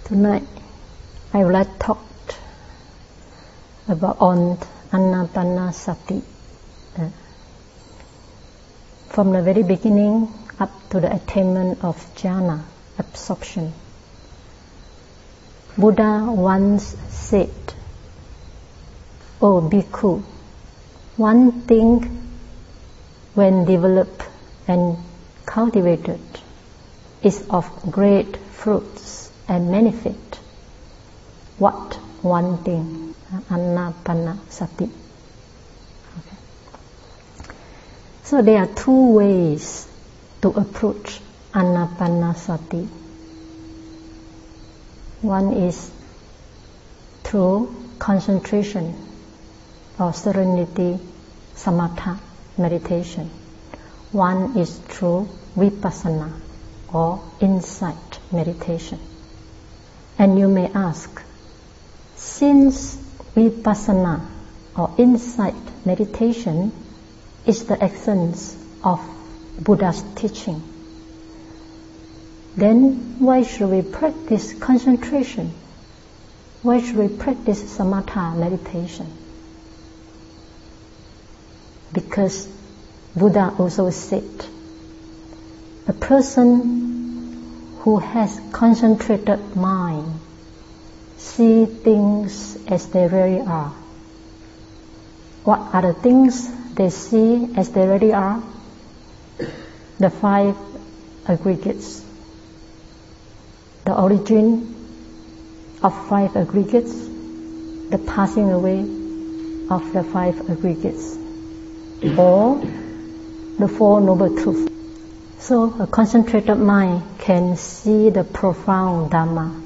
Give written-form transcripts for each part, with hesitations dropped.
Tonight I would like to talk about on Anapanasati. From the very beginning up to the attainment of jhana, absorption. Buddha once said, "O bhikkhu, one thing when developed and cultivated is of great fruits and benefit." What one thing? Anapanasati. Okay. So there are two ways to approach Anapanasati. One is through concentration or serenity samatha meditation. One is through vipassana or insight meditation. And you may ask, since vipassana or insight meditation is the essence of Buddha's teaching, then why should we practice concentration? Why should we practice samatha meditation? Because Buddha also said, a person who has concentrated mind see things as they really are. What are the things they see as they really are? The five aggregates. The origin of five aggregates, the passing away of the five aggregates, or the Four Noble Truths. So a concentrated mind can see the profound Dhamma.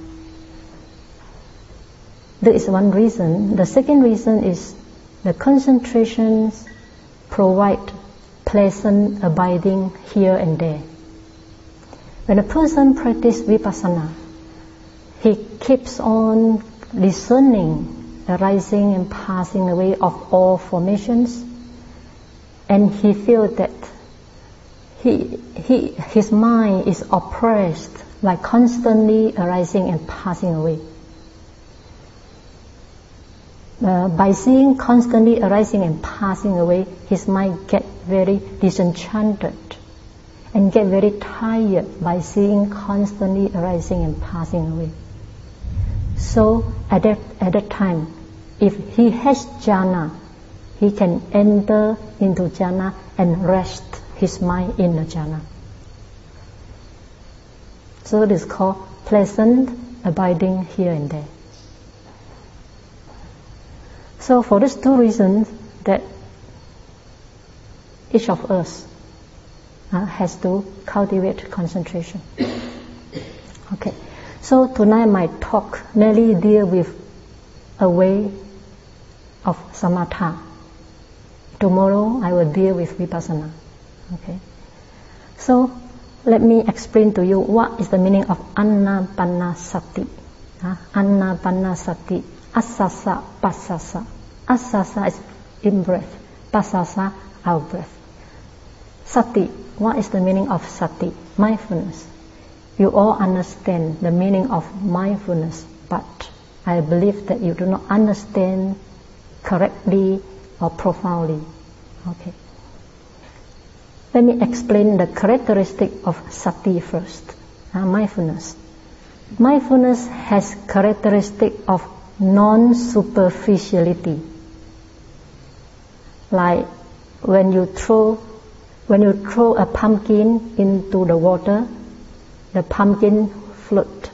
There is one reason. The second reason is the concentrations provide pleasant abiding here and there. When a person practices vipassana, he keeps on discerning the rising and passing away of all formations, and he feels that his mind is oppressed by constantly arising and passing away. By seeing constantly arising and passing away, his mind gets very disenchanted and get very tired by seeing constantly arising and passing away. So at that time, if he has jhana, he can enter into jhana and rest his mind in the jhana. So it is called pleasant abiding here and there. So for these two reasons, that each of us has to cultivate concentration. Okay. So tonight my talk mainly deal with a way of samatha. Tomorrow I will deal with vipassana. Okay. So let me explain to you what is the meaning of Anapanasati. Anapanasati. Asasa, pasasa. Asasa is in-breath. Pasasa, out-breath. Sati. What is the meaning of sati? Mindfulness. You all understand the meaning of mindfulness, but I believe that you do not understand correctly or profoundly. Okay. Let me explain the characteristic of sati first. Mindfulness. Mindfulness has characteristic of non-superficiality. Like when you throw a pumpkin into the water, the pumpkin float.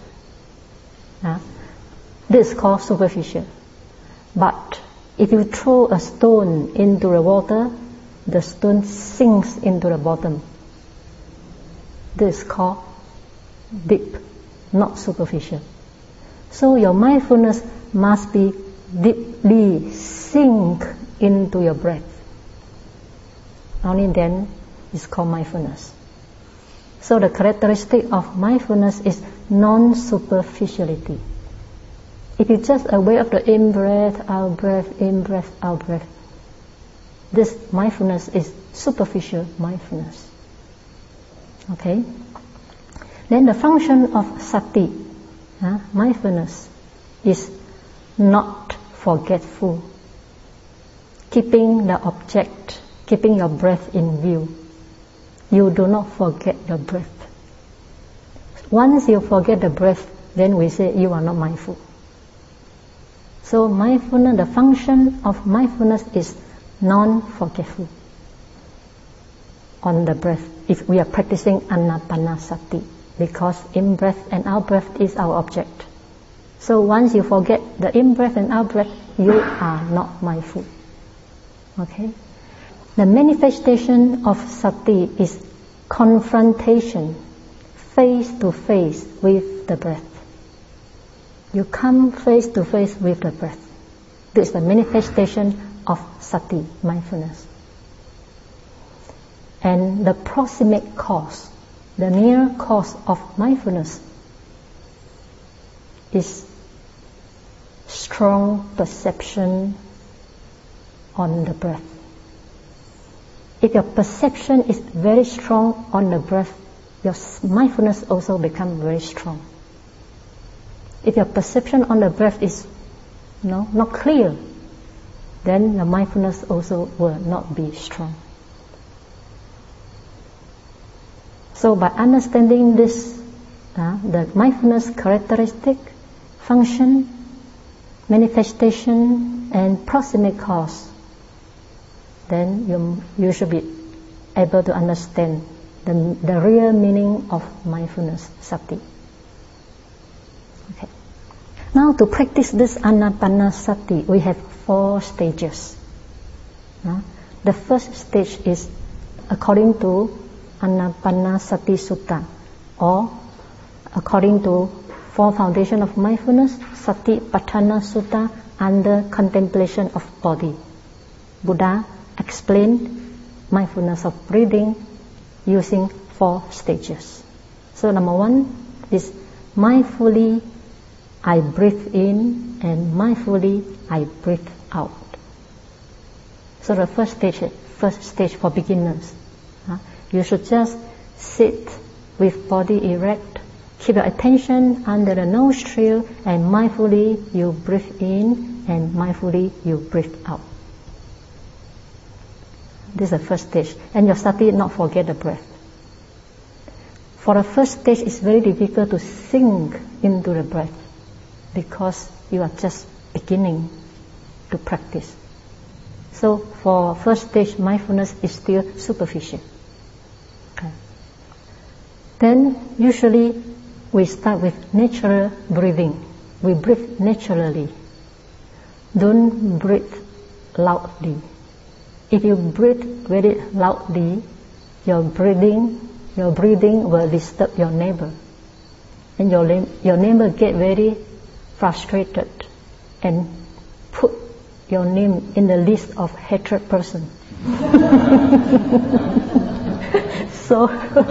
This is called superficial. But if you throw a stone into the water, the stone sinks into the bottom. This is called deep, not superficial. So your mindfulness must be deeply sink into your breath. Only then it's called mindfulness. So the characteristic of mindfulness is non-superficiality. If you're just aware of the in-breath, out-breath, in-breath, out-breath, this mindfulness is superficial mindfulness. Okay? Then the function of sati. Mindfulness is not forgetful. Keeping the object, keeping your breath in view. You do not forget your breath. Once you forget the breath, then we say you are not mindful. So mindfulness, the function of mindfulness is non-forgetful on the breath. If we are practicing anapanasati, because in-breath and out-breath is our object. So once you forget the in-breath and out-breath, you are not mindful. Okay? The manifestation of sati is confrontation, face to face with the breath. You come face to face with the breath. This is the manifestation of sati, mindfulness. And the proximate cause, the near cause of mindfulness is strong perception on the breath. If your perception is very strong on the breath, your mindfulness also becomes very strong. If your perception on the breath is not clear, then the mindfulness also will not be strong. So by understanding this, the mindfulness characteristic, function, manifestation, and proximate cause, then you should be able to understand the real meaning of mindfulness, sati. Okay. Now to practice this anapanasati, we have 4 stages. The first stage is according to Anapanasati Sutta, or according to 4 foundation of mindfulness, Satipatthana Sutta, under contemplation of body. Buddha explained mindfulness of breathing using 4 stages. So number 1 is mindfully I breathe in and mindfully I breathe out. So the first stage for beginners. You should just sit with body erect, keep your attention under the nostril, and mindfully you breathe in and mindfully you breathe out. This is the first stage. And your sati, not forget the breath. For the first stage, it's very difficult to sink into the breath because you are just beginning to practice. So for first stage, mindfulness is still superficial. Okay. Then usually we start with natural breathing. We breathe naturally. Don't breathe loudly. If you breathe very loudly, your breathing will disturb your neighbor, and your neighbor get very frustrated and put your name in the list of hatred person. So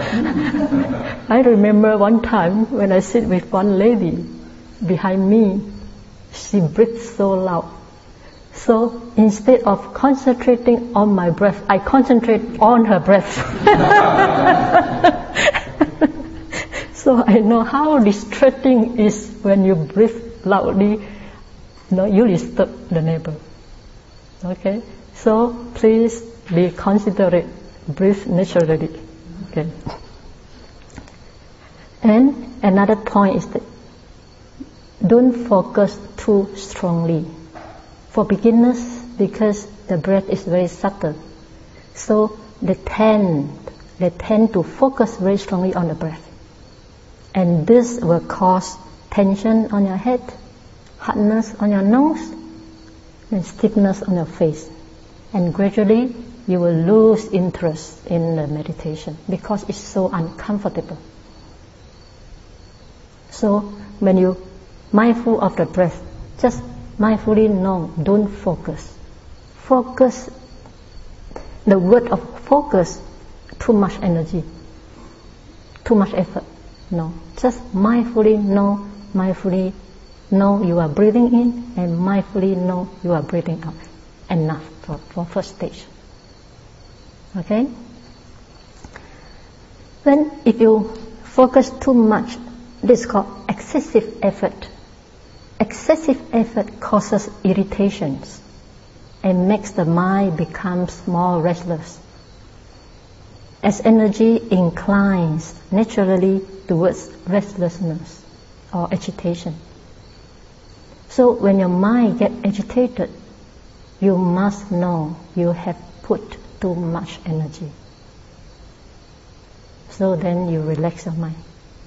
I remember one time when I sit with one lady behind me, she breathes so loud. So instead of concentrating on my breath, I concentrate on her breath. So I know how distracting is when you breathe loudly, you disturb the neighbor. Okay? So please be considerate, breathe naturally. Okay. And another point is that don't focus too strongly. For beginners, because the breath is very subtle, so they tend to focus very strongly on the breath. And this will cause tension on your head, hardness on your nose, and stiffness on your face. And gradually you will lose interest in the meditation because it's so uncomfortable. So when you're mindful of the breath, just mindfully know, don't focus. Focus, the word of focus, too much energy, too much effort. No, just mindfully know you are breathing in and mindfully know you are breathing out. Enough for first stage. Okay? Then if you focus too much This is called excessive effort. Excessive effort causes irritations and makes the mind becomes more restless, as energy inclines naturally towards restlessness or agitation. So when your mind gets agitated, you must know you have put too much energy. So then you relax your mind.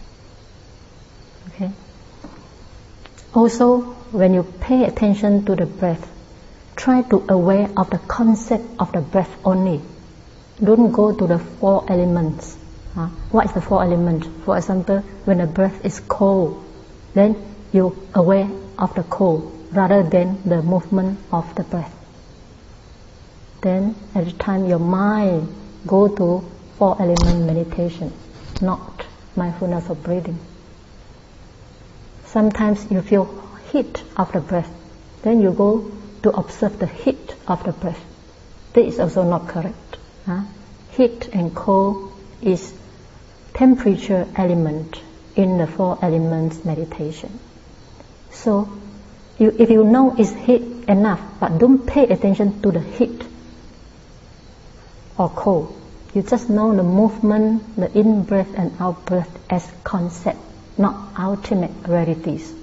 Okay? Also, when you pay attention to the breath, try to aware of the concept of the breath only. Don't go to the 4 elements. What is the 4 elements? For example, when the breath is cold, then you aware of the cold rather than the movement of the breath. Then at the time your mind go to 4 element meditation, not mindfulness of breathing. Sometimes you feel heat of the breath, then you go to observe the heat of the breath. This is also not correct. Heat and cold is temperature element in the 4 elements meditation. So if you know it's heat enough, but don't pay attention to the heat or cold. You just know the movement, the in-breath and out-breath as concept, not ultimate realities.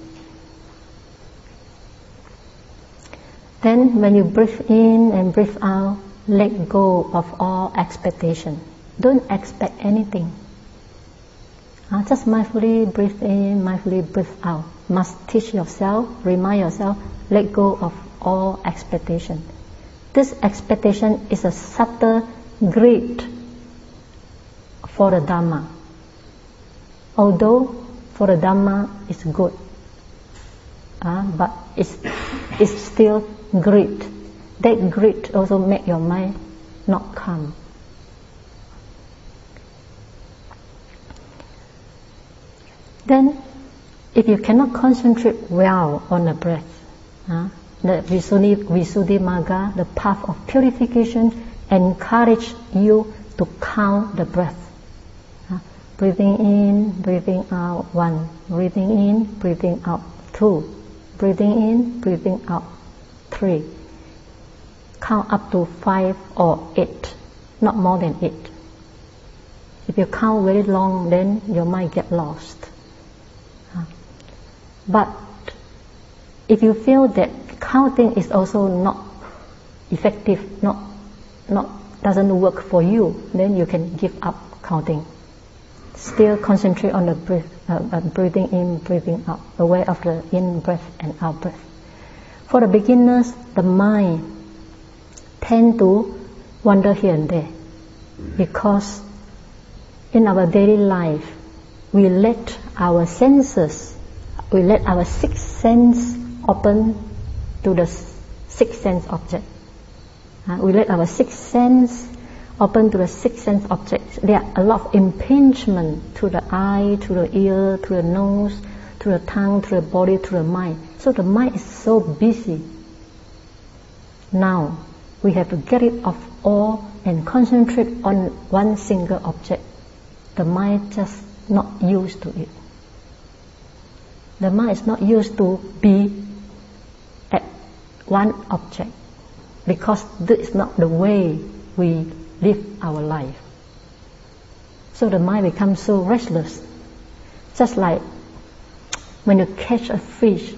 Then when you breathe in and breathe out, let go of all expectation. Don't expect anything. Just mindfully breathe in, mindfully breathe out. Must teach yourself, remind yourself, let go of all expectation. This expectation is a subtle greed for the Dhamma. Although for the Dhamma is good, but it's still greed. That greed also make your mind not calm. Then, if you cannot concentrate well on the breath, the Visuddhimagga, the path of purification, encourage you to count the breath. Breathing in, breathing out, 1. Breathing in, breathing out, 2. Breathing in, breathing out, 3. Count up to 5 or 8, not more than 8. If you count very long, then your mind get lost. But if you feel that counting is also not effective, not doesn't work for you, then you can give up counting. Still concentrate on the breathing in, breathing out, aware of the in-breath and out-breath. For the beginners, the mind tend to wander here and there, because in our daily life, we let our senses, we let our 6th sense open to the 6th sense object. We let our 6th sense open to the 6th sense objects. There are a lot of impingement to the eye, to the ear, to the nose, to the tongue, to the body, to the mind. So the mind is so busy. Now, we have to get rid of all and concentrate on one single object. The mind just not used to it. The mind is not used to be at one object, because this is not the way we live our life. So the mind becomes so restless. Just like when you catch a fish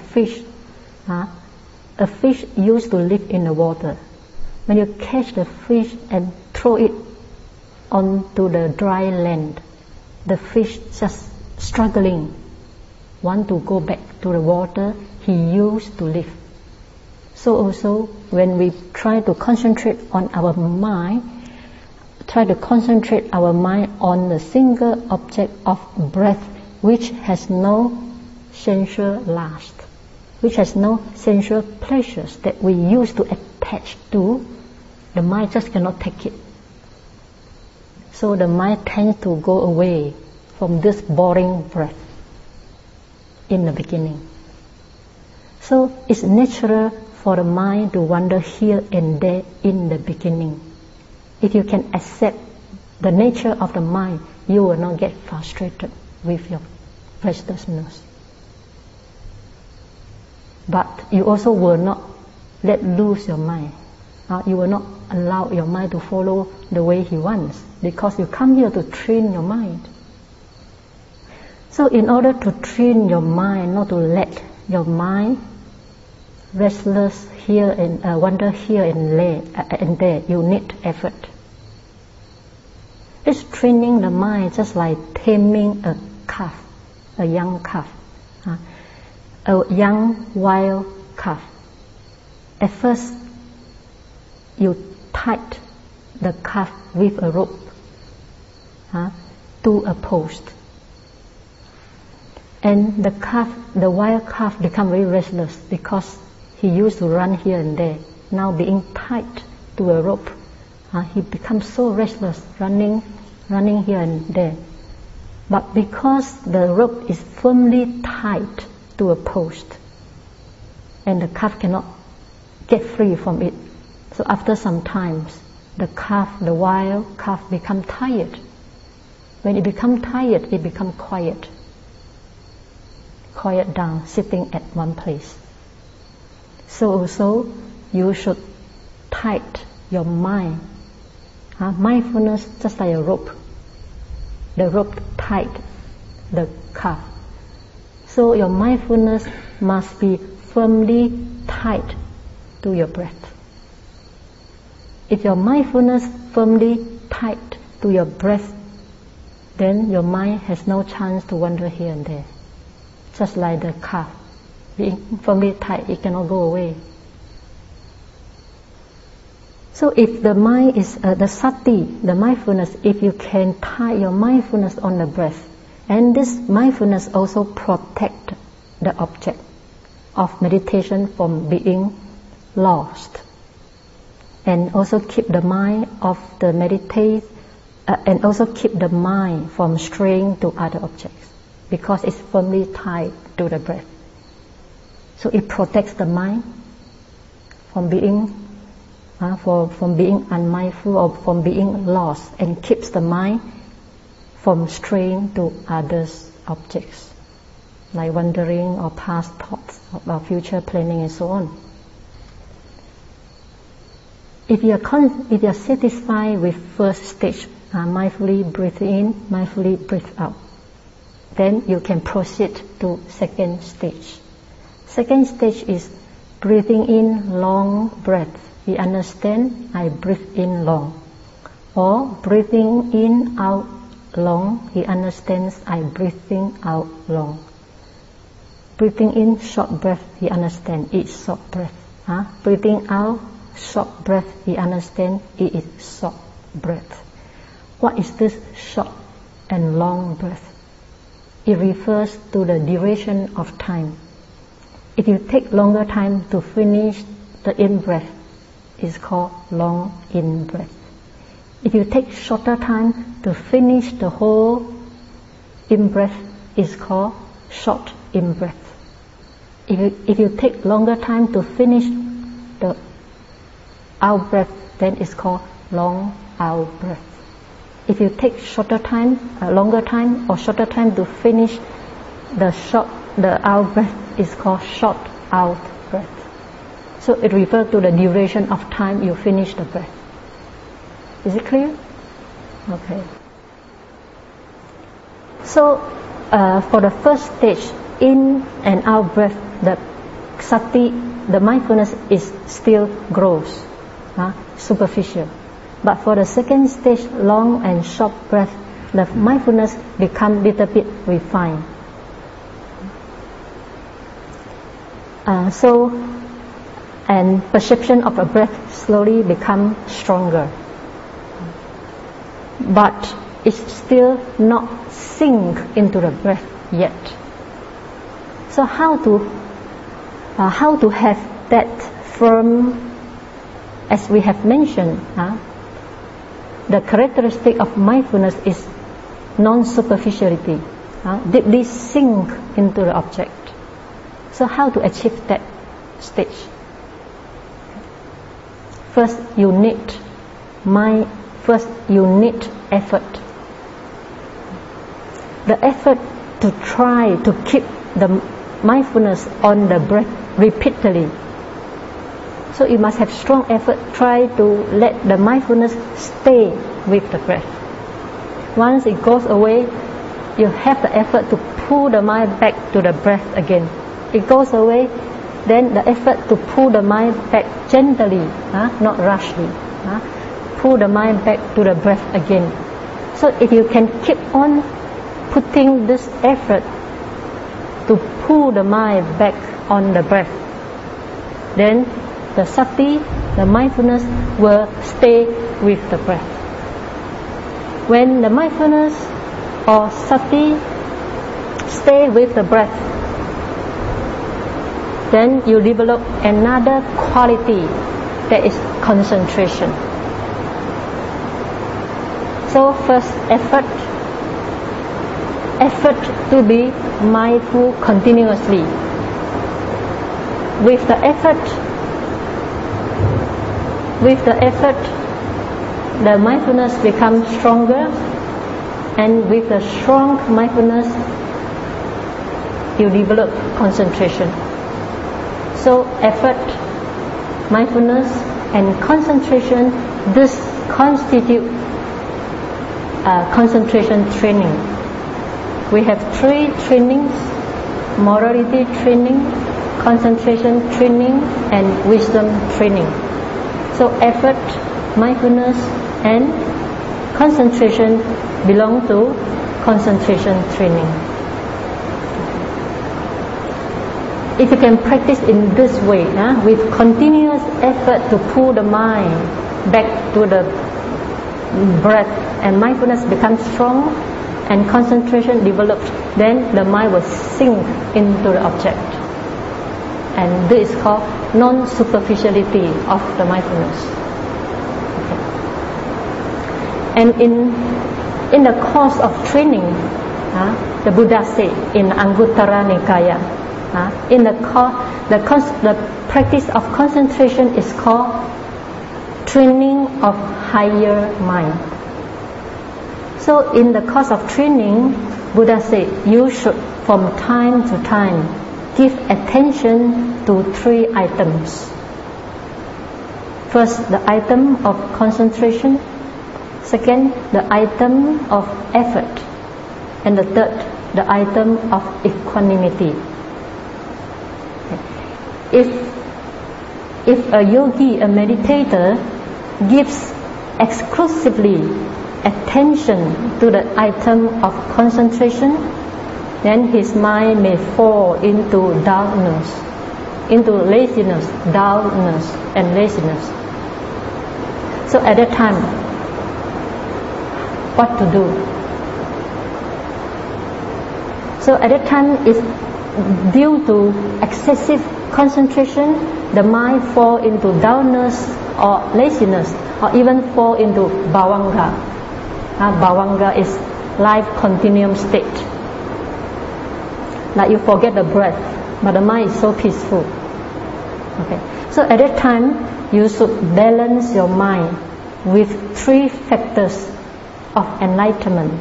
used to live in the water. When you catch the fish and throw it onto the dry land, the fish just struggling, want to go back to the water he used to live. So also when we try to concentrate on our mind, try to concentrate our mind on the single object of breath, which has no sensual lust, which has no sensual pleasures that we used to attach to, the mind just cannot take it. So the mind tends to go away from this boring breath in the beginning. So it's natural for the mind to wander here and there in the beginning. If you can accept the nature of the mind, you will not get frustrated with your restlessness. But you also will not let loose your mind. You will not allow your mind to follow the way he wants, because you come here to train your mind. So in order to train your mind not to let your mind restless here and wander here and there, you need effort. It's training the mind just like taming a calf, a young calf, a young wild calf. At first, you tied the calf with a rope to a post. And the wild calf become very restless because he used to run here and there. Now being tied to a rope, he becomes so restless, running here and there. But because the rope is firmly tied to a post, and the calf cannot get free from it, so after some time, the wild calf become tired. When it become tired, it become quiet down, sitting at one place. So also, you should tighten your mind. Mindfulness just like a rope. The rope tied the calf. So your mindfulness must be firmly tied to your breath. If your mindfulness firmly tied to your breath, then your mind has no chance to wander here and there. Just like the calf, being firmly tied, it cannot go away. So if the mind is the sati, the mindfulness, if you can tie your mindfulness on the breath, and this mindfulness also protect the object of meditation from being lost, and also keep the mind of the meditate, and also keep the mind from straying to other objects, because it's firmly tied to the breath. So it protects the mind from being from being unmindful or from being lost, and keeps the mind from straying to other objects, like wandering or past thoughts or future planning and so on. If you are satisfied with first stage, mindfully breathe in, mindfully breathe out, then you can proceed to second stage. Second stage is breathing in long breath. He understands I breathe in long. Or breathing in out long. He understands I breathing out long. Breathing in short breath. He understands it is short breath. Breathing out short breath. He understands it is short breath. What is this short and long breath? It refers to the duration of time. If you take longer time to finish the in-breath, it's called long in-breath. If you take shorter time to finish the whole in-breath, it's called short in-breath. If you take longer time to finish the out-breath, then it's called long out-breath. If you take longer time or shorter time to finish the out-breath, it's called short out-breath. So it refers to the duration of time you finish the breath. Is it clear? Okay. So for the first stage, in and out breath, the sati, the mindfulness is still gross, superficial. But for the second stage, long and short breath, the mindfulness becomes little bit refined. And perception of a breath slowly becomes stronger. But it's still not sink into the breath yet. So how to have that firm, as we have mentioned, the characteristic of mindfulness is non-superficiality, deeply sink into the object. So how to achieve that stage? First, you need effort. The effort to try to keep the mindfulness on the breath repeatedly. So you must have strong effort, try to let the mindfulness stay with the breath. Once it goes away, you have the effort to pull the mind back to the breath again. It goes away, then the effort to pull the mind back gently, not rashly. Pull the mind back to the breath again. So if you can keep on putting this effort to pull the mind back on the breath, then the sati, the mindfulness, will stay with the breath. When the mindfulness or sati stay with the breath, then you develop another quality, that is concentration. So first, effort to be mindful continuously. With the effort, the mindfulness becomes stronger, and with the strong mindfulness, you develop concentration. So effort, mindfulness, and concentration, this constitute concentration training. We have 3 trainings: morality training, concentration training, and wisdom training. So effort, mindfulness, and concentration belong to concentration training. If you can practice in this way, with continuous effort to pull the mind back to the breath, and mindfulness becomes strong and concentration develops, then the mind will sink into the object. And this is called non-superficiality of the mindfulness. Okay. And in the course of training, the Buddha said in Anguttara Nikaya, in the practice of concentration is called training of higher mind. So in the course of training, Buddha said you should from time to time give attention to 3 items. First, the item of concentration. Second, the item of effort. And the third, the item of equanimity. If a yogi, a meditator, gives exclusively attention to the item of concentration, then his mind may fall into dullness, into laziness, dullness and laziness. So at that time, what to do? So at that time, is due to excessive concentration, the mind fall into dullness or laziness, or even fall into bhavanga. Bhavanga is life continuum state. Like you forget the breath, but the mind is so peaceful. Okay. So at that time, you should balance your mind with 3 factors of enlightenment.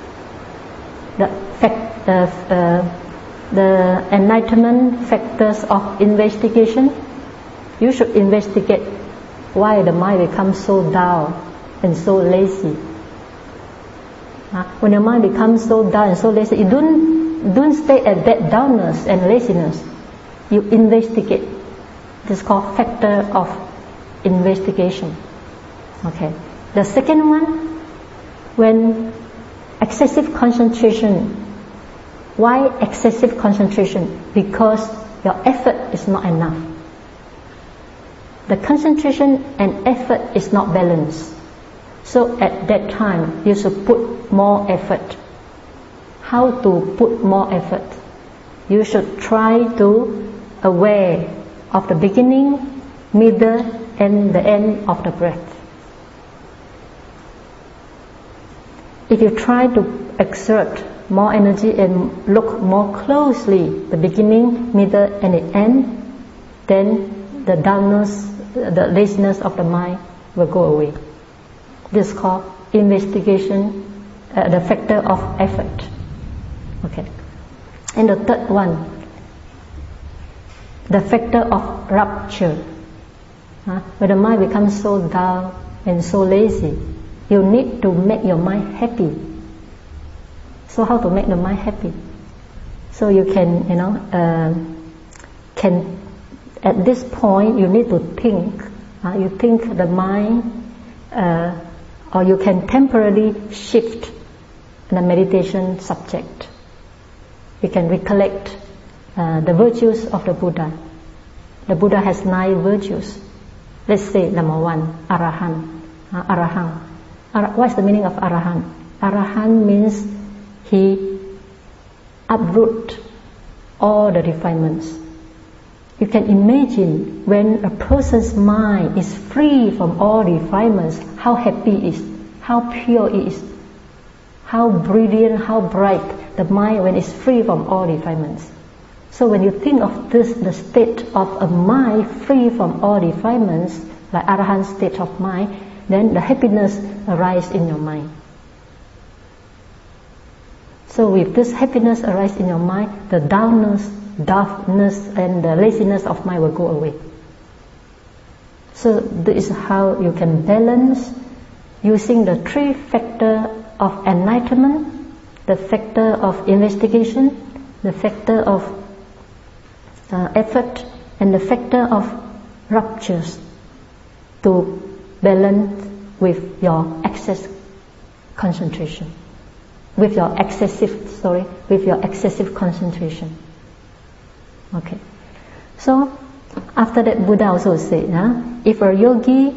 The enlightenment factors of investigation. You should investigate why the mind becomes so dull and so lazy. When your mind becomes so dull and so lazy, you don't stay at that dullness and laziness. You investigate. This is called factor of investigation. Okay. The second one, when excessive concentration. Why excessive concentration? Because your effort is not enough. The concentration and effort is not balanced. So at that time, you should put more effort. How to put more effort? You should try to aware of the beginning, middle, and the end of the breath. If you try to exert more energy and look more closely the beginning, middle, and the end, then the dullness, the laziness of the mind will go away. This is called investigation, the factor of effort. Okay. And the third one, the factor of rupture. When the mind becomes so dull and so lazy, you need to make your mind happy. So how to make the mind happy? So you can, at this point you need to think. You think the mind, or you can temporarily shift the meditation subject. You can recollect the virtues of the Buddha. The Buddha has 9 virtues. Let's say number 1, Arahant. Arahant. What's the meaning of Arahant? Arahant means he uproot all the defilements. You can imagine when a person's mind is free from all defilements, how happy it is, how pure it is, how brilliant, how bright the mind when it's free from all defilements. So when you think of this, the state of a mind free from all defilements, like Arahant state of mind, then the happiness arises in your mind. So with this happiness arise in your mind, the dullness and the laziness of mind will go away. So this is how you can balance using the 3 factors of enlightenment, the factor of investigation, the factor of effort, and the factor of ruptures to balance with your excess concentration, with your excessive concentration. Okay. So after that, Buddha also said, if a yogi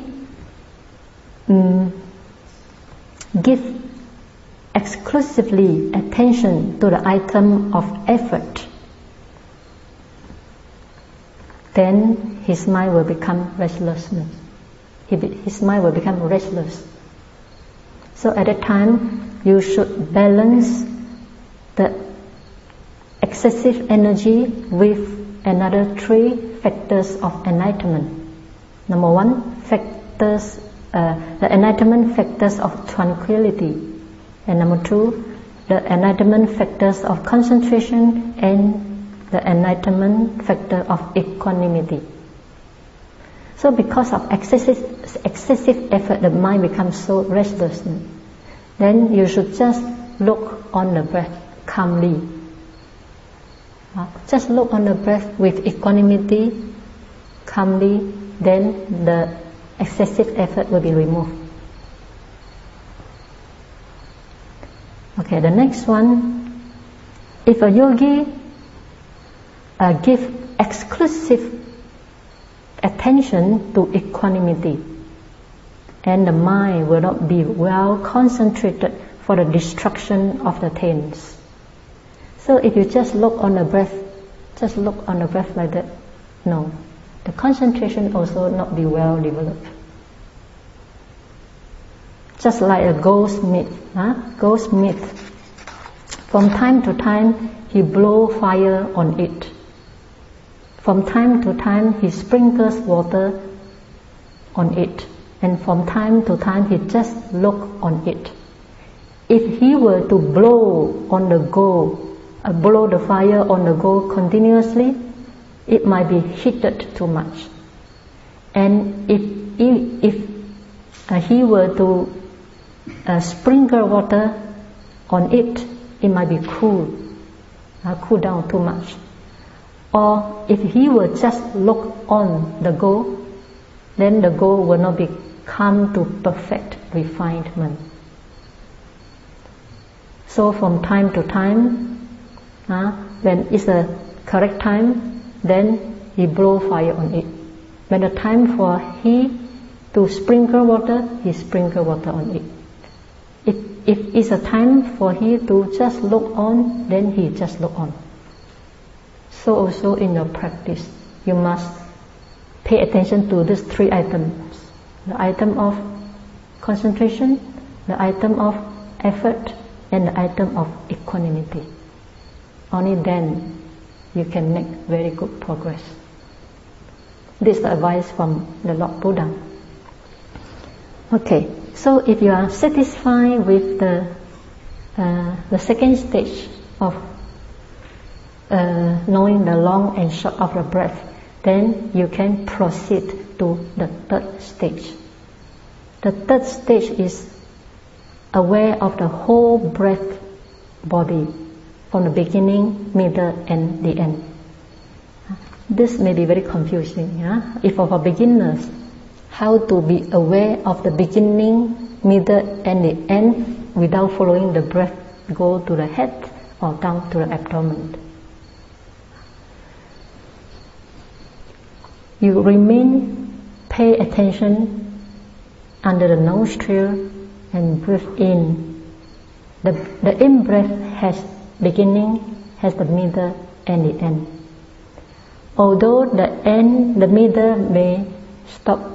give exclusively attention to the item of effort, then his mind will become restlessness. His mind will become restless. So at that time, you should balance the excessive energy with another 3 factors of enlightenment. Number 1, the enlightenment factors of tranquility. And number 2, the enlightenment factors of concentration and the enlightenment factor of equanimity. So because of excessive effort, the mind becomes so restless. Then you should just look on the breath calmly. Just look on the breath with equanimity, calmly, then the excessive effort will be removed. Okay, the next one, if a yogi give exclusive attention to equanimity, and the mind will not be well concentrated for the destruction of the taints. So if you just look on the breath like that, no, the concentration also not be well developed. Just like a goldsmith, from time to time he blow fire on it. From time to time he sprinkles water on it, and from time to time he just look on it. If he were to blow the fire on the go continuously, it might be heated too much. And if he were to sprinkle water on it, it might be cool down too much. Or if he were just look on the go, then the go will not be come to perfect refinement. So from time to time, when it's the correct time, then he blow fire on it. When the time for he to sprinkle water, he sprinkle water on it. If it's a time for he to just look on, then he just look on. So also in your practice, you must pay attention to these 3 items. The item of concentration, the item of effort, and the item of equanimity. Only then you can make very good progress. This is the advice from the Lord Buddha. Okay, so if you are satisfied with the second stage of knowing the long and short of the breath, then you can proceed to the third stage. The third stage is aware of the whole breath body from the beginning, middle and the end. This may be very confusing. If for beginners, how to be aware of the beginning, middle and the end without following the breath go to the head or down to the abdomen. You pay attention under the nostril and breathe in. The in-breath has beginning, has the middle and the end. Although the middle may stop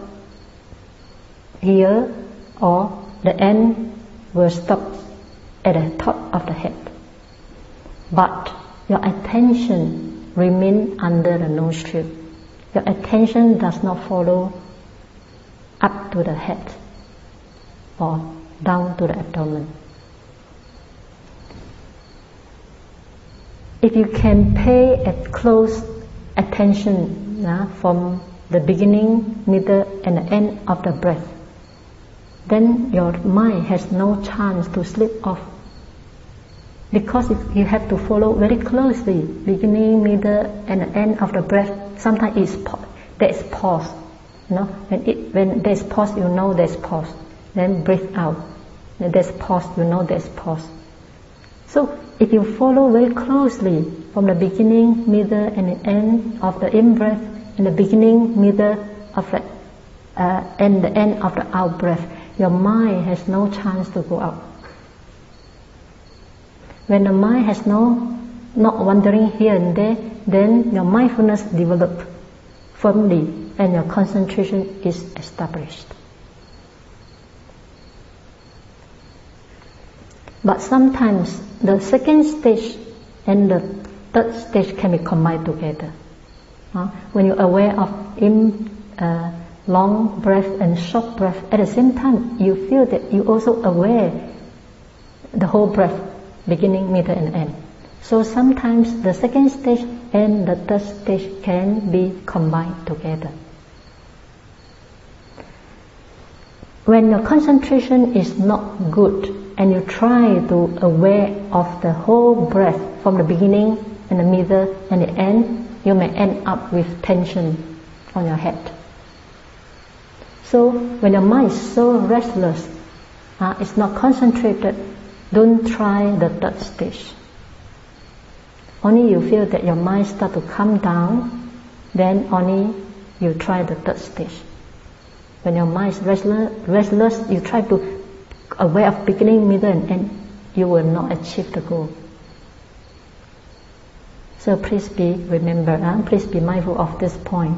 here or the end will stop at the top of the head. But your attention remains under the nostril. Your attention does not follow up to the head or down to the abdomen. If you can pay a close attention from the beginning, middle and the end of the breath, then your mind has no chance to slip off. Because if you have to follow very closely, beginning, middle and the end of the breath, sometimes there is pause. When there's pause, you know there's pause. Then breathe out. When there's pause, you know there's pause. So if you follow very closely from the beginning, middle and the end of the in-breath and the beginning, middle of the and the end of the out-breath, your mind has no chance to go out. When the mind has not wandering here and there, then your mindfulness develops firmly and your concentration is established. But sometimes the second stage and the third stage can be combined together. When you're aware of long breath and short breath, at the same time you feel that you also aware the whole breath, beginning, middle and end. So sometimes the second stage and the third stage can be combined together. When your concentration is not good and you try to aware of the whole breath from the beginning and the middle and the end, you may end up with tension on your head. So when your mind is so restless, it's not concentrated, don't try the third stage. Only you feel that your mind start to calm down, then only you try the third stage. When your mind is restless, you try to aware of beginning, middle and end, you will not achieve the goal. So please be mindful of this point.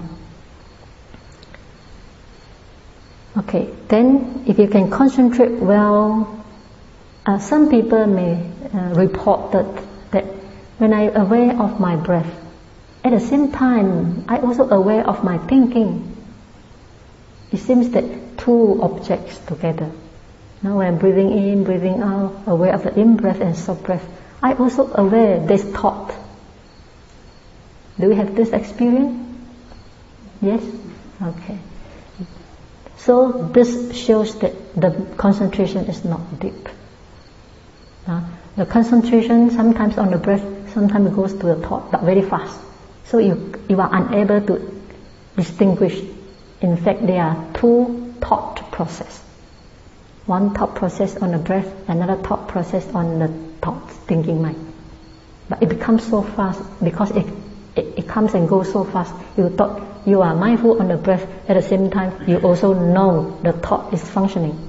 Okay, then if you can concentrate well, some people may report that when I aware of my breath, at the same time I also aware of my thinking. It seems that two objects together. Now when I'm breathing in, breathing out, aware of the in-breath and short-breath, I also aware there's thought. Do we have this experience? Yes? Okay. So this shows that the concentration is not deep. The concentration sometimes on the breath, sometimes it goes to the thought, but very fast. So you are unable to distinguish. In fact, there are two thought processes. One thought process on the breath, another thought process on the thoughts, thinking mind. But it becomes so fast because it comes and goes so fast. You thought you are mindful on the breath, at the same time you also know the thought is functioning.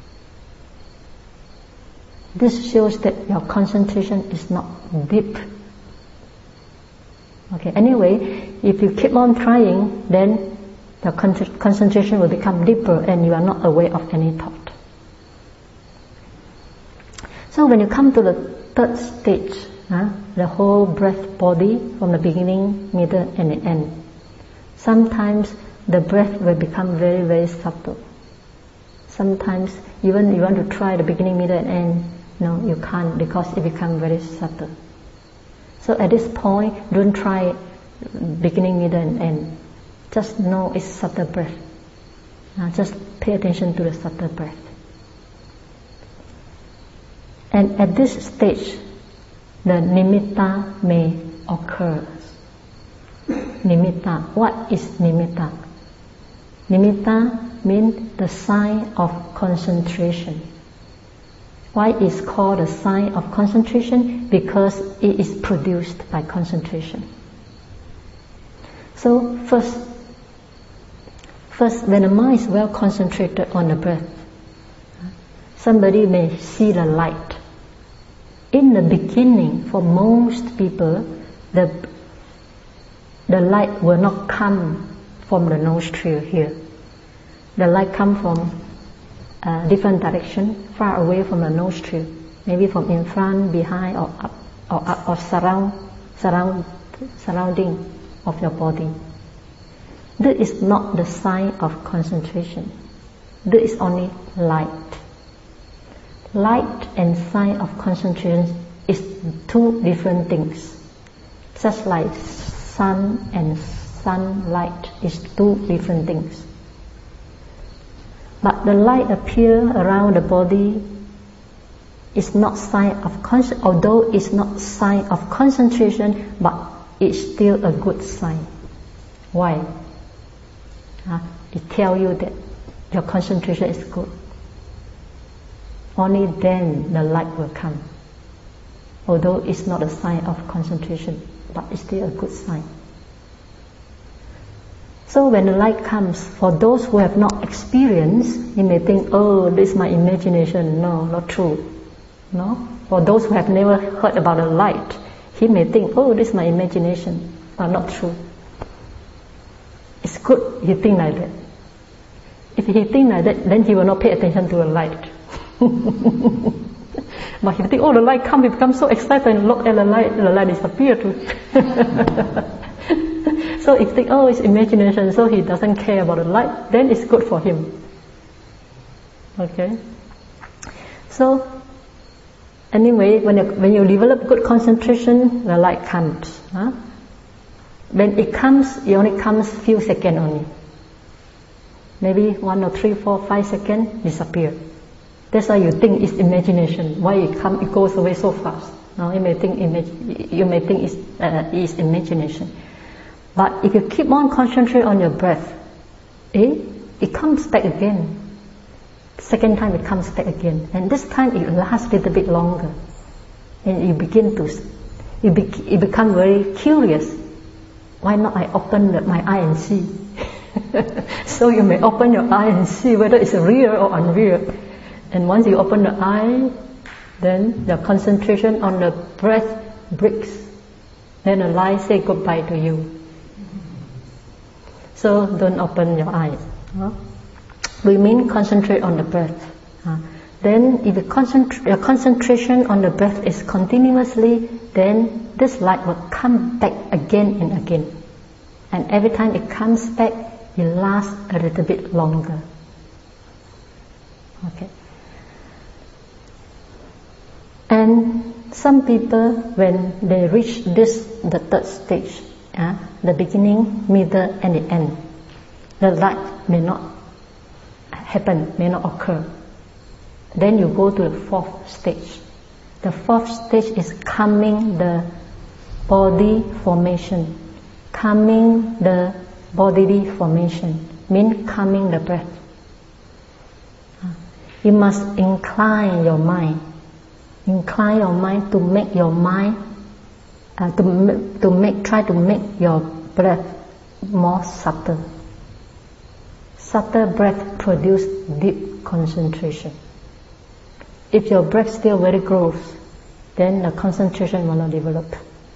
This shows that your concentration is not deep. Okay, anyway, if you keep on trying, then your concentration will become deeper and you are not aware of any thought. So when you come to the third stage, the whole breath body from the beginning, middle and the end, sometimes the breath will become very, very subtle. Sometimes even you want to try the beginning, middle and end, no, you can't because it becomes very subtle. So at this point, don't try beginning, middle and end. Just know it's subtle breath. Just pay attention to the subtle breath. And at this stage, the nimitta may occur. Nimitta. What is nimitta? Nimitta means the sign of concentration. Why is called a sign of concentration? Because it is produced by concentration. So first, when the mind is well concentrated on the breath, somebody may see the light. In the beginning, for most people, the light will not come from the nostril here. The light comes from a different direction, far away from the nostril, maybe from in front, behind, or up, or surrounding of your body. This is not the sign of concentration. This is only light. Light and sign of concentration is two different things. Just like sun and sunlight is two different things. But the light appear around the body is not sign of although it's not sign of concentration, but it's still a good sign. Why? It tells you that your concentration is good. Only then the light will come. Although it's not a sign of concentration, but it's still a good sign. So when the light comes, for those who have not experienced, you may think, oh, this is my imagination. No, not true. No? For those who have never heard about the light, he may think, oh, this is my imagination. But not true. It's good he think like that. If he think like that, then he will not pay attention to the light. But if you think, oh, the light comes, he becomes so excited and look at the light disappears too. So if you think, oh, it's imagination, so he doesn't care about the light, then it's good for him. Okay? So, anyway, when you develop good concentration, the light comes. When it comes, it only comes few seconds only. Maybe 1 or 3, 4, 5 seconds, disappear. That's why you think it's imagination. Why it comes, it goes away so fast. Now you may think it's imagination. But if you keep on concentrating on your breath, it comes back again. Second time it comes back again, and this time it lasts a little bit longer. And you become very curious. Why not I open my eye and see? So you may open your eye and see whether it's real or unreal. And once you open the eye, then the concentration on the breath breaks. Then the light say goodbye to you. So don't open your eyes. We mean concentrate on the breath. Then if your concentration on the breath is continuously, then this light will come back again and again. And every time it comes back, it lasts a little bit longer. Okay. And some people, when they reach the third stage, the beginning, middle and the end, the light may not happen, may not occur. Then you go to the fourth stage. The fourth stage is calming the body formation. Calming the bodily formation means calming the breath. You must incline your mind. Incline your mind to make your mind, try to make your breath more subtle. Subtle breath produce deep concentration. If your breath still very gross, then the concentration will not develop.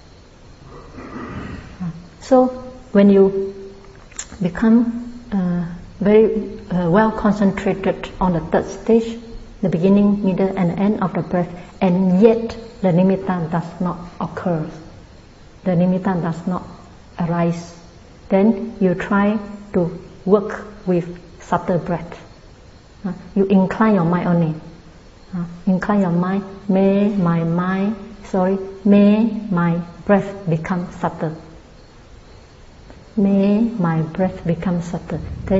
So when you become very well concentrated on the third stage, the beginning, middle and the end of the breath, and yet the nimitta does not occur, the nimitta does not arise, then you try to work with subtle breath. You incline your mind only. Incline your mind. May my breath become subtle. May my breath become subtle.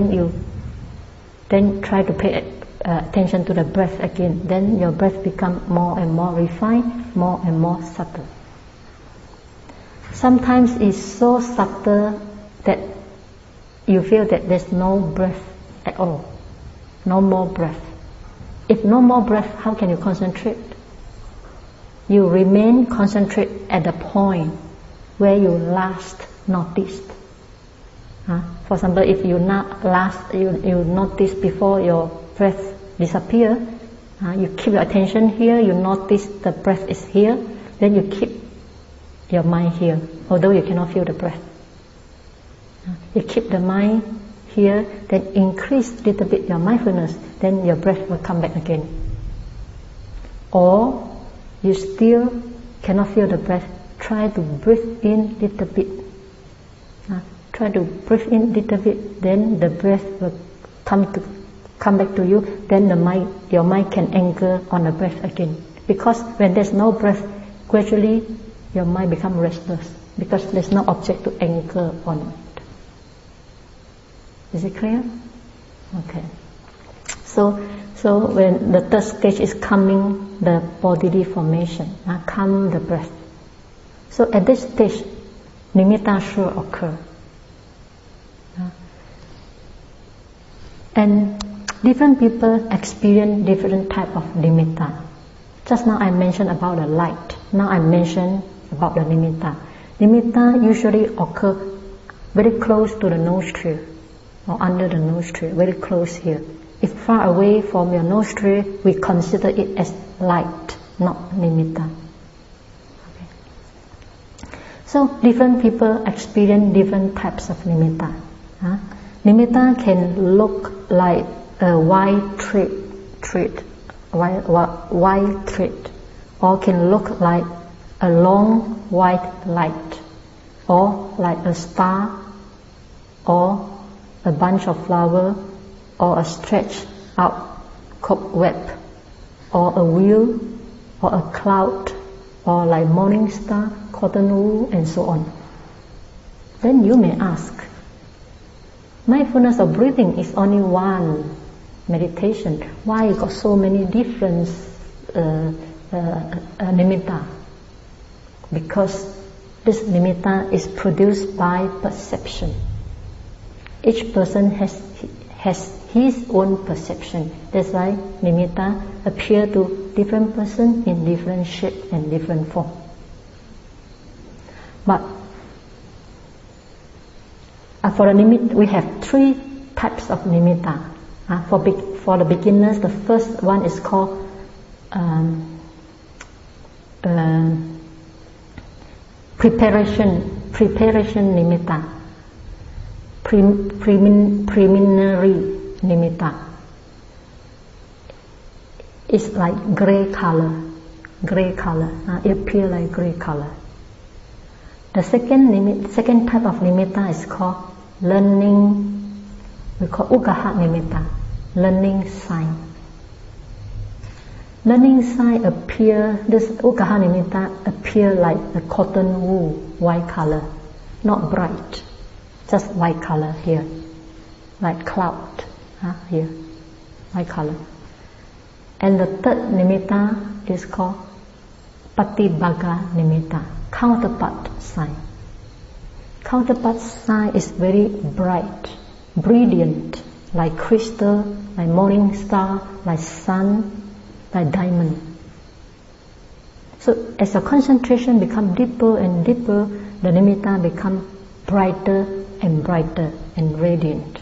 Then try to pay attention to the breath again. Then your breath become more and more refined, more and more subtle. Sometimes it's so subtle that you feel that there's no breath at all. No more breath. If no more breath, how can you concentrate? You remain concentrate at the point where you last noticed. For example, if you you notice before your breath disappear, you keep your attention here, you notice the breath is here, then you keep your mind here, although you cannot feel the breath. You keep the mind here, then increase a little bit your mindfulness, then your breath will come back again. Or you still cannot feel the breath, try to breathe in a little bit. Try to breathe in a little bit, then the breath will come back to you, then your mind can anchor on the breath again. Because when there's no breath, gradually your mind becomes restless, because there's no object to anchor on it. Is it clear? Okay. So when the third stage is coming, the bodily formation, come the breath. So at this stage, nimitta should occur. And different people experience different type of nimitta. Just now I mentioned about the light. Now I mention about the nimitta. Nimitta usually occur very close to the nostril or under the nostril, very close here. If far away from your nostril, we consider it as light, not nimitta. Okay. So different people experience different types of nimitta. Nimitta can look like a white thread, or can look like a long white light, or like a star, or a bunch of flower, or a stretched out cobweb, or a wheel, or a cloud, or like morning star, cotton wool, and so on. Then you may ask, mindfulness of breathing is only one meditation. Why you got so many different nimitta? Because this nimitta is produced by perception. Each person has his own perception. That's why nimitta appear to different person in different shape and different form. But for the nimitta, we have three types of nimitta. For the beginners, the first one is called preparation nimitta, preliminary nimitta. It's like gray color. It appears like gray color. The second type of nimitta is called learning. We call ugaha nimitta, learning sign. Learning sign appear. This ugaha nimitta appear like a cotton wool, white color, not bright, just white color here, like cloud here, white color. And the third nimitta is called patibhaga nimitta, counterpart sign. Counterpart sign is very bright, brilliant, like crystal, like morning star, like sun, like diamond. So as your concentration becomes deeper and deeper, the nimitta become brighter and brighter and radiant.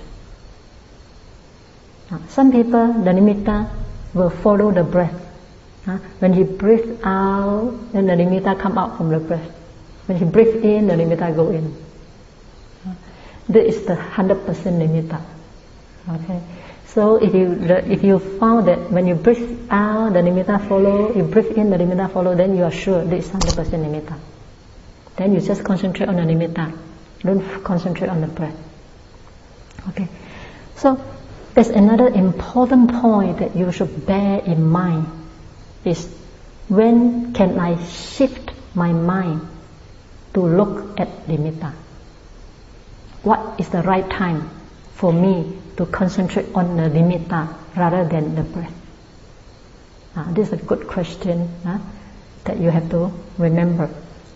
Some people, the nimitta will follow the breath. When you breathe out, then the nimitta come out from the breath. When you breathe in, the nimitta go in. This is the 100% nimitta. Okay. So if you found that when you breathe out, the nimitta follow, you breathe in, the nimitta follow, then you are sure this is 100% nimitta. Then you just concentrate on the nimitta. Don't concentrate on the breath. Okay. So there's another important point that you should bear in mind is when can I shift my mind to look at nimitta. What is the right time for me to concentrate on the nimitta rather than the breath? This is a good question that you have to remember.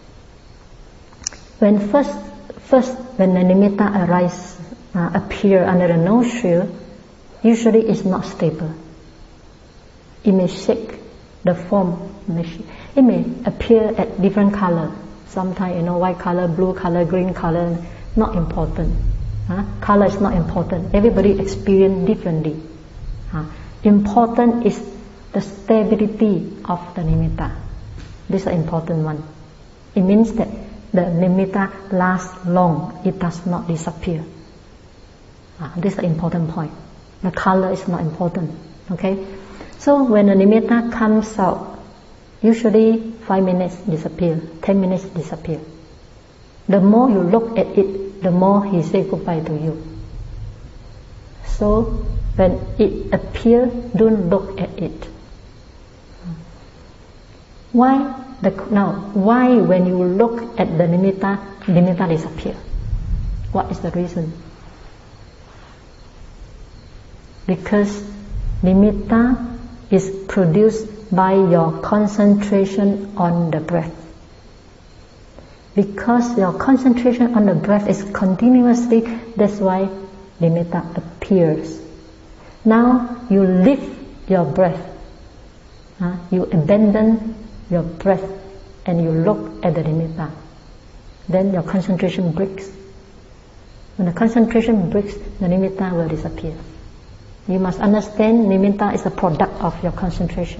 When first when the nimitta appear under the nostril, usually it's not stable. It may shake, the form it may appear at different color. Sometimes, white color, blue color, green color, not important. Color is not important. Everybody experience differently. Important is the stability of the nimitta. This is an important one. It means that the nimitta lasts long. It does not disappear. This is an important point. The color is not important. Okay? So when the nimitta comes out, usually 5 minutes disappear, 10 minutes disappear. The more you look at it, the more he says goodbye to you. So when it appears, don't look at it. Why when you look at the nimitta disappear? What is the reason? Because nimitta is produced by your concentration on the breath. Because your concentration on the breath is continuously, that's why nimitta appears. Now you lift your breath. You abandon your breath and you look at the nimitta. Then your concentration breaks. When the concentration breaks, the nimitta will disappear. You must understand nimitta is a product of your concentration.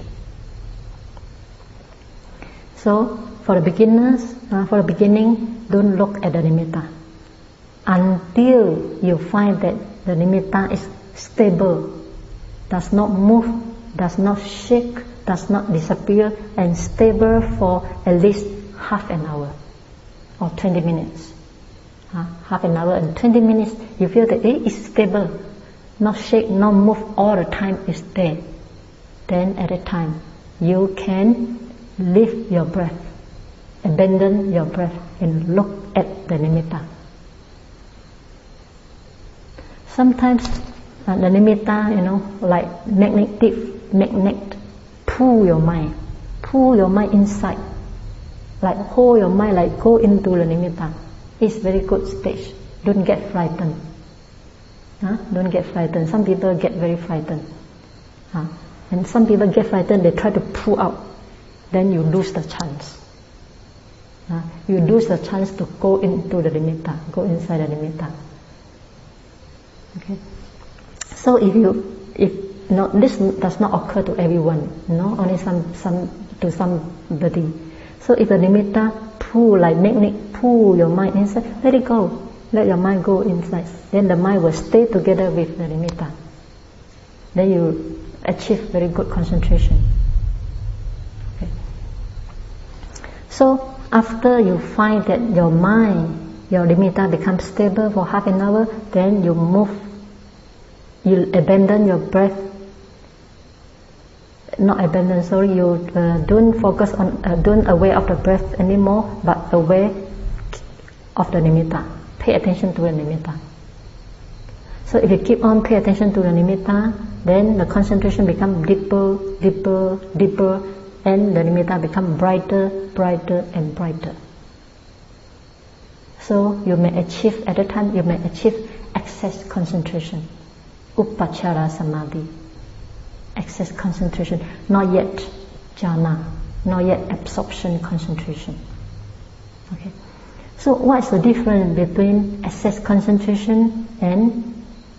So for the beginning, don't look at the nimitta until you find that the nimitta is stable, does not move, does not shake, does not disappear, and stable for at least half an hour or 20 minutes. Half an hour and 20 minutes, you feel that it is stable, not shake, not move, all the time is there. Then at that time, you can lift your breath, abandon your breath, and look at the nimitta. Sometimes the nimitta, like magnet, pull your mind inside, like hold your mind, like go into the nimitta. It's very good stage. Don't get frightened. Don't get frightened. Some people get very frightened. And some people get frightened, they try to pull out. Then you lose the chance. You lose the chance to go into the nimitta, go inside the nimitta. Okay. So this does not occur to everyone, only to somebody. So if the nimitta pull like magnet, pull your mind inside, let it go. Let your mind go inside. Then the mind will stay together with the nimitta. Then you achieve very good concentration. Okay. So after you find that your nimitta becomes stable for half an hour, then you abandon your breath. Not abandon, sorry, you don't focus on, don't aware of the breath anymore, but aware of the nimitta. Pay attention to the nimitta. So if you keep on pay attention to the nimitta, then the concentration becomes deeper, and the nimitta becomes brighter and brighter. So you may achieve, at that time, you may achieve access concentration. Upachara samadhi. Access concentration. Not yet jhana. Not yet absorption concentration. Okay. So what is the difference between access concentration and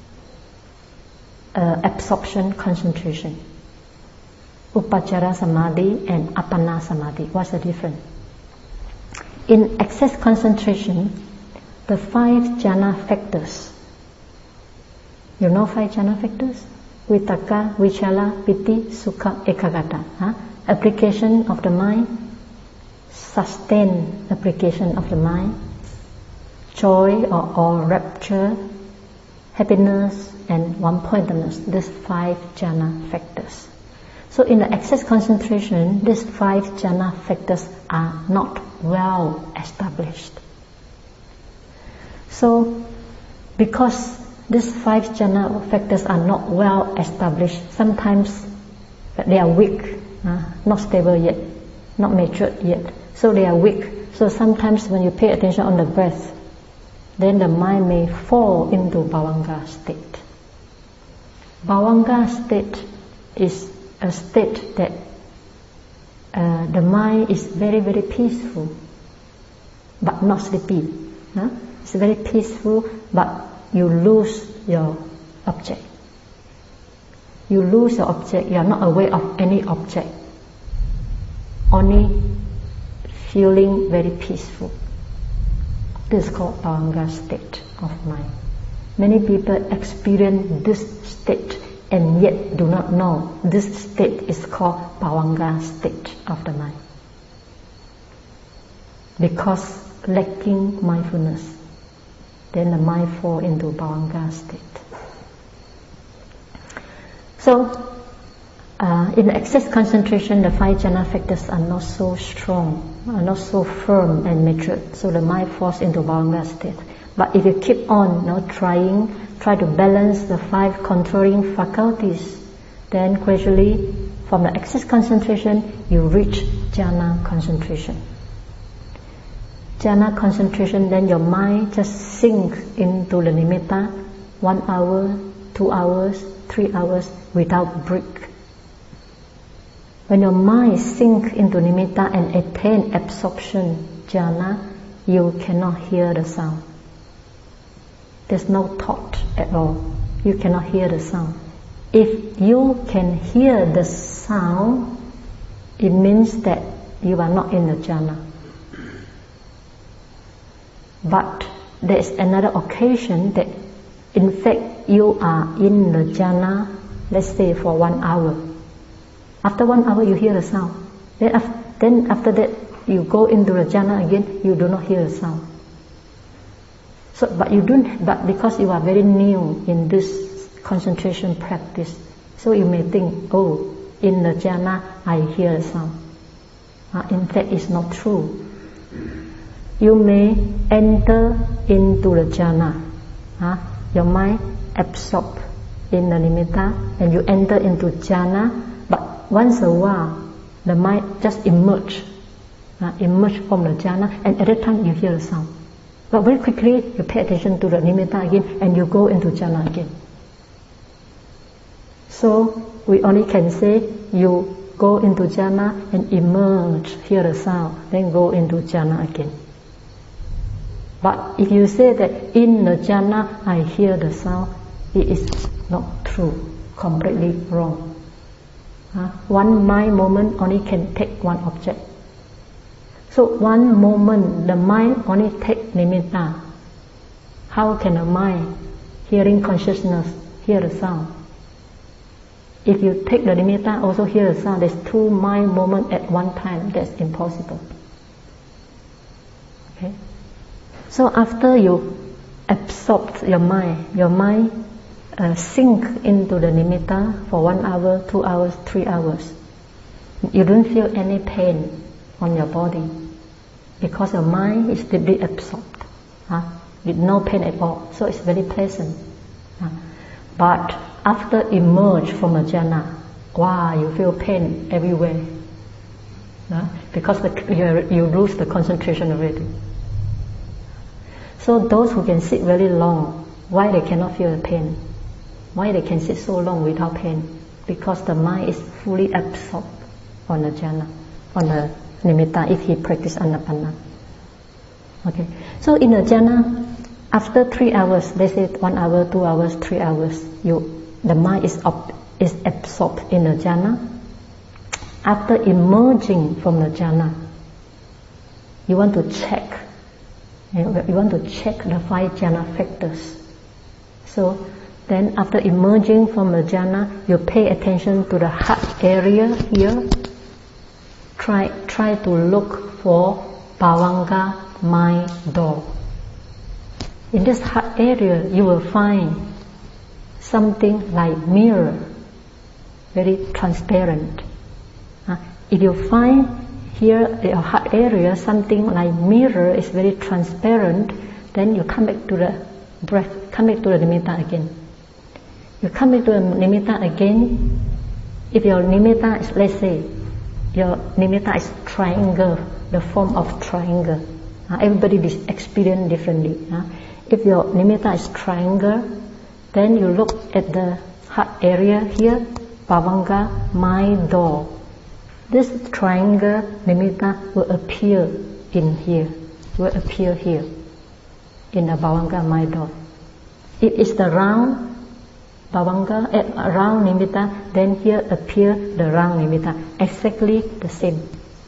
absorption concentration? Upachara samadhi and appana samadhi. What's the difference? In access concentration, the 5 jhana factors. You know 5 jhana factors? Vitaka, Vichala, Piti, Sukha, Ekagata. Application of the mind, sustained application of the mind, joy or rapture, happiness, and one-pointedness. These 5 jhana factors. So in the access concentration, these 5 jhana factors are not well established. So, because these 5 jhana factors are not well established, sometimes they are weak, not stable yet, not matured yet. So they are weak. So sometimes when you pay attention on the breath, then the mind may fall into bhavanga state. Bhavanga state is a state that the mind is very, very peaceful, but not sleepy. It's very peaceful, but you lose your object. You lose your object, you are not aware of any object, only feeling very peaceful. This is called bhavanga state of mind. Many people experience this state and yet do not know this state is called bhavanga state of the mind, because lacking mindfulness, then the mind fall into bhavanga state. So, in the excess concentration, the 5 jhana factors are not so strong, are not so firm and matured, so the mind falls into bhavanga state. But if you keep on try to balance the 5 controlling faculties, then gradually, from the excess concentration, you reach jhana concentration. Jhana concentration, then your mind just sinks into the nimitta 1 hour, 2 hours, 3 hours without break. When your mind sinks into nimitta and attain absorption jhana, you cannot hear the sound. There's no thought at all. You cannot hear the sound. If you can hear the sound, it means that you are not in the jhana. But there is another occasion that in fact you are in the jhana, let's say for 1 hour. After 1 hour you hear the sound. Then after that you go into the jhana again, you do not hear the sound. So, but because you are very new in this concentration practice, so you may think, oh, in the jhana I hear the sound. In fact, it's not true. You may enter into the jhana. Your mind absorbs in the nimitta and you enter into jhana, but once a while the mind just emerge from the jhana, and at that time you hear the sound. But very quickly you pay attention to the nimitta again and you go into jhana again. So we only can say you go into jhana and emerge, hear the sound, then go into jhana again. But if you say that in the jhana I hear the sound, it is not true, completely wrong. One mind moment only can take one object. So one moment the mind only take nimitta. How can a mind hearing consciousness hear the sound? If you take the nimitta, also hear the sound, there's 2 mind moments at one time. That's impossible. Okay? So after you absorb your mind sink into the nimitta for 1 hour, 2 hours, 3 hours. You don't feel any pain on your body because your mind is deeply absorbed, with no pain at all. So it's very pleasant. But after emerge from a jhana, you feel pain everywhere, because you lose the concentration already. So those who can sit very long, why they cannot feel the pain? Why they can sit so long without pain? Because the mind is fully absorbed on the jhana, on the nimitta, if he practice Anapanna. Okay. So in the jhana, after 3 hours, let's say 1 hour, 2 hours, 3 hours, the mind is absorbed in the jhana. After emerging from the jhana, you want to check. You want to check the 5 jhana factors. So then after emerging from the jhana, you pay attention to the heart area here. Try to look for bhavanga mind door. In this heart area, you will find something like mirror, very transparent. If you find here your heart area, something like mirror is very transparent, then you come back to the breath, come back to the nimitta again. You come back to the nimitta again. If your nimitta is, let's say, your nimitta is triangle, the form of triangle. Everybody experience differently. If your nimitta is triangle, then you look at the heart area here, bhavanga, mind door. This triangle nimitta will appear in here, will appear here, in the bhavanga mind door. If it's the round bhavanga, round nimitta, then here appear the round nimitta, exactly the same.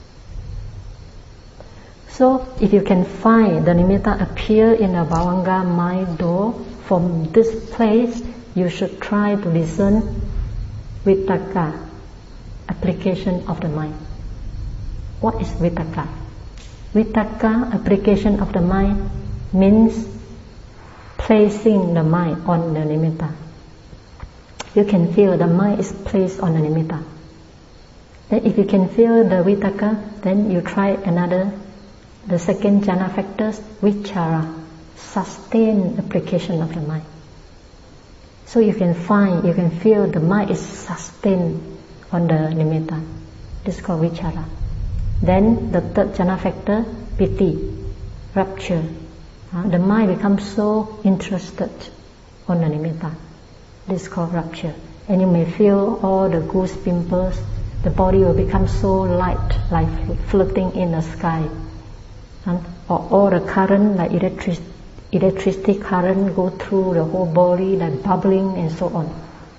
So if you can find the nimitta appear in a bhavanga mind door, from this place you should try to listen vitakka, application of the mind. What is vitakka? Vitakka, application of the mind, means placing the mind on the nimitta. You can feel the mind is placed on the nimitta. Then if you can feel the vitakka, then you try another, the second jhana factors, vichara, sustained application of the mind. So you can find, you can feel the mind is sustained on the nimitta. This is called vichara. Then the third jhana factor, piti, rapture. The mind becomes so interested on the nimitta. This is called rapture. And you may feel all the goose pimples, the body will become so light, like floating in the sky. Or all the current, like electricity current, go through the whole body, like bubbling and so on.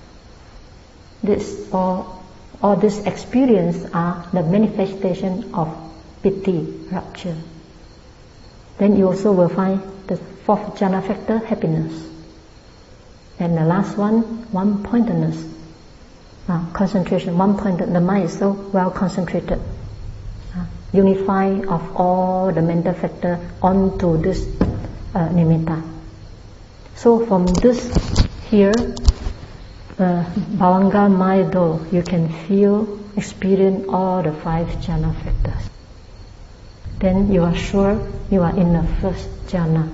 This all this experience are the manifestation of piti, rapture. Then you also will find the fourth jhana factor, happiness. And the last one pointedness, concentration, one pointed. The mind is so well concentrated, unifying of all the mental factor onto this nimitta. So from this here, bhavanga mind door, you can feel, experience all the five jhana factors. Then you are sure you are in the first jhana.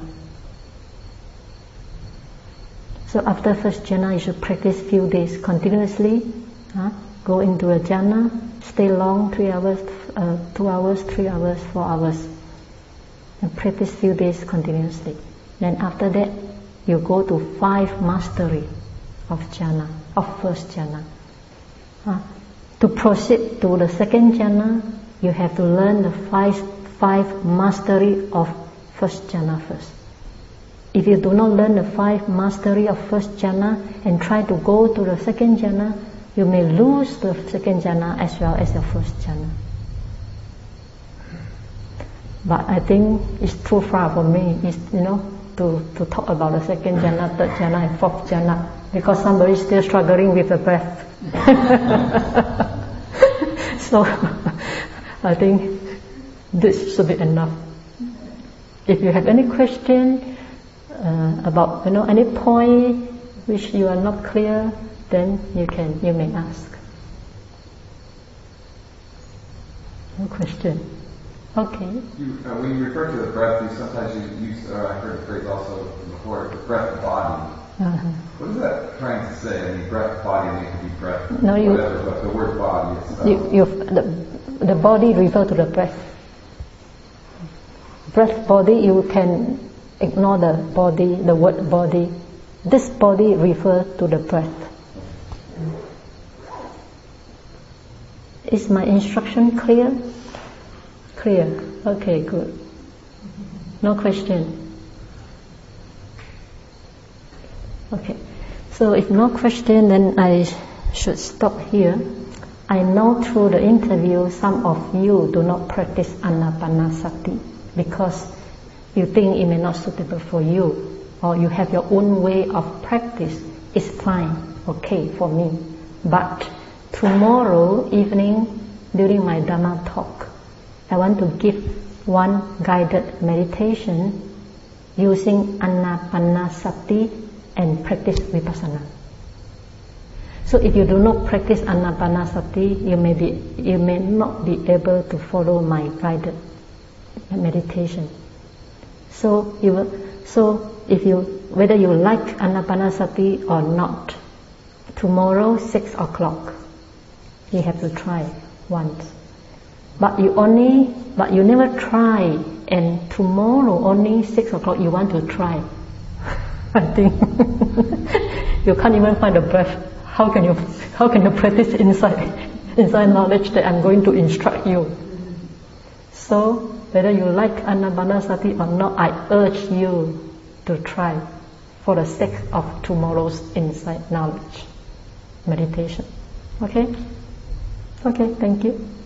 So after first jhana, you should practice few days continuously. Go into a jhana, stay long, 3 hours, 2 hours, 3 hours, 4 hours, and practice few days continuously. Then after that, you go to 5 mastery of jhana, of first jhana. To proceed to the second jhana, you have to learn the five mastery of first jhana first. If you do not learn the 5 mastery of first jhana and try to go to the second jhana, you may lose the second jhana as well as the first jhana. But I think it's too far for me, to talk about the second jhana, third jhana, and fourth jhana, because somebody is still struggling with the breath. So I think this should be enough. If you have any question about any point which you are not clear, then you may ask. No question. Okay. When you refer to the breath, sometimes you use, I heard the phrase also before, the breath body. What is that trying to say? I mean, breath body, I mean, it could be breath, whatever, but the word body itself. The body refers to the breath. Breath body, you can ignore the body, the word body. This body refers to the breath. Is my instruction clear? Clear. Okay, good. No question. Okay. So if no question, then I should stop here. I know through the interview some of you do not practice anapanasati because you think it may not suitable for you, or you have your own way of practice. It's fine, okay for me. But tomorrow evening during my Dhamma talk, I want to give one guided meditation using anapanasati and practice vipassana. So if you do not practice Anapanasati, you may not be able to follow my guided meditation. So whether you like Anapanasati or not, tomorrow 6 o'clock, you have to try once. But you never try, and tomorrow only 6 o'clock you want to try. I think you can't even find the breath. How can you practice inside knowledge that I'm going to instruct you? So whether you like Anapanasati or not, I urge you to try for the sake of tomorrow's insight knowledge meditation. Okay? Okay, thank you.